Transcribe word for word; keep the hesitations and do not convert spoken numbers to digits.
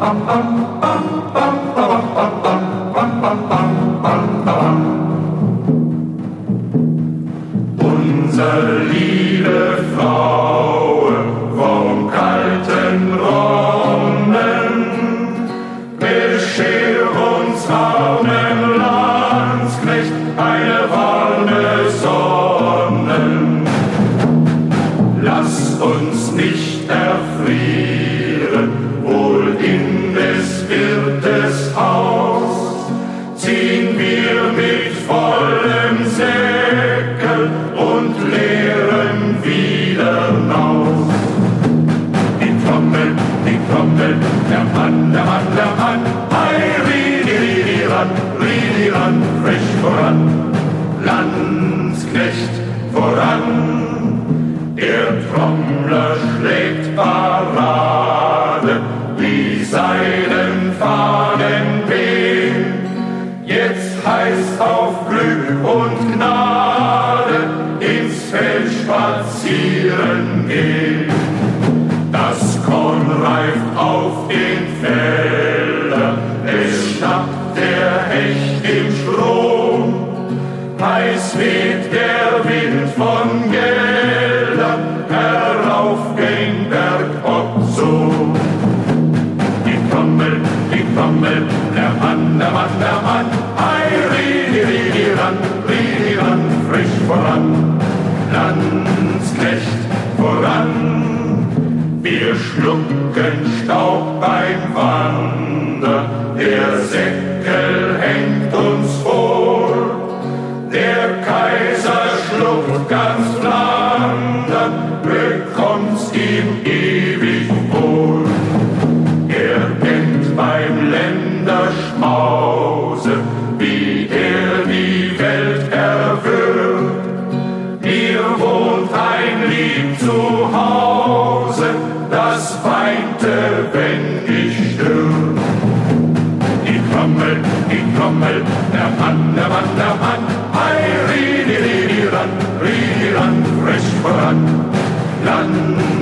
Unsere liebe Frau vom kalten Ronnen, bescher uns armen Landsknecht eine warme Sonne. Lass uns nicht erfrieren, wohl in des Wirtes Haus, ziehen wir mit vollem Säckel und leeren wieder naus. Die Trommel, die Trommel, der Mann, der Mann, der Mann, hei, ridi, ridi, ran, ridi, ran, frisch voran, Landsknecht voran. Der Trommler schlägt Parade, die seinen Fahnen wehen. Jetzt heißt auf Glück und Gnade ins Feld spazieren gehen. Das Korn reift auf den Feldern, es schnappt der Hecht im Strom. Heiß weht der Wind von Geldern herauf den Berg ob so. Die Trommel, die Trommel, der Mann, der Mann, der Mann, hei, ridi, ridi, ran, ridi, ran, frisch voran, Landsknecht voran. Wir schlucken Staub beim Wandern, der Säckel hängt uns vor. Der Kaiser schluckt ganz Flandern, bekommt's ihm ewig wohl. Er kennt beim Länderschmause, wie er die Welt erwürgt. Mir wohnt ein lieb zu Hause, das weinte, wenn ich stürb. Die Trommel, die Trommel, der Mann, der Mann, der Mann, hei, ridi, ridi, ran, ridi, ran, frisch voran, Land